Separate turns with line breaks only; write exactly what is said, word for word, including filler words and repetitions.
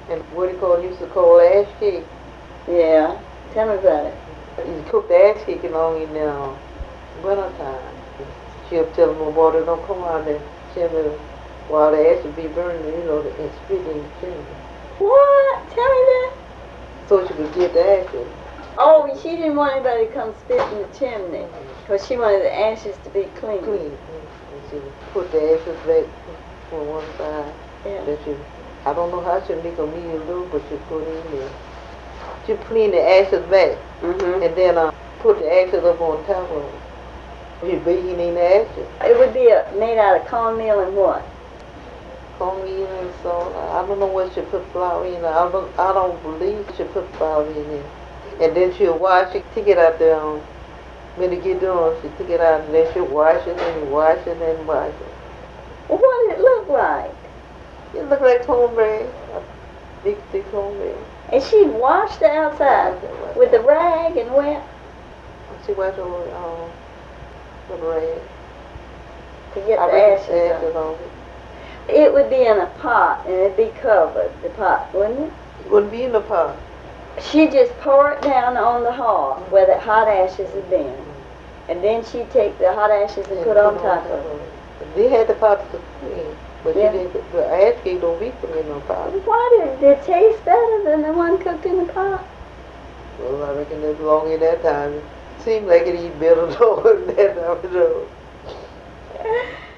And what do you call used to call ash cake?
Yeah. Tell me about it.
You cook the ash cake along in the uh, winter time. She'll tell my water don't come out the chimney while the ash will be burning, you know, and spit in the chimney.
What? Tell me that.
So she could get the ashes.
Oh, she didn't want anybody to come spit in the chimney because she wanted the ashes to be clean.
Clean. And she would put the ashes back on one side.
Yeah.
That she, I don't know how she make a meal do, but she put in there. She clean the ashes back.
Mm-hmm.
And then uh, put the ashes up on top of it. She baking in the ashes.
It would be a, made out of cornmeal and what?
Cornmeal and salt. I don't know what she put flour in. I don't, I don't believe she put flour in it. And then she'll wash it, take it out there. Um, when it get done, she take it out and then she'll wash it and wash it and wash it.
Well, what did it look like?
It look like cornbread. A big, thick cornbread.
And she washed the outside with a rag and wet?
She washed it with, um, with a rag.
To get
I
the
reckon
ashes
ashes
on.
on it.
It would be in a pot and it'd be covered, the pot, wouldn't it?
It wouldn't be in the pot.
She'd just pour it down on the hearth where the hot ashes had been. And then she'd take the hot ashes and, and put on top of it.
They had the pot to clean, but
yeah.
she didn't, the ash cake don't be put in no pot.
Why did it taste better than the one cooked in the pot?
Well, I reckon as long in that time, it seemed like it eat better though than that time.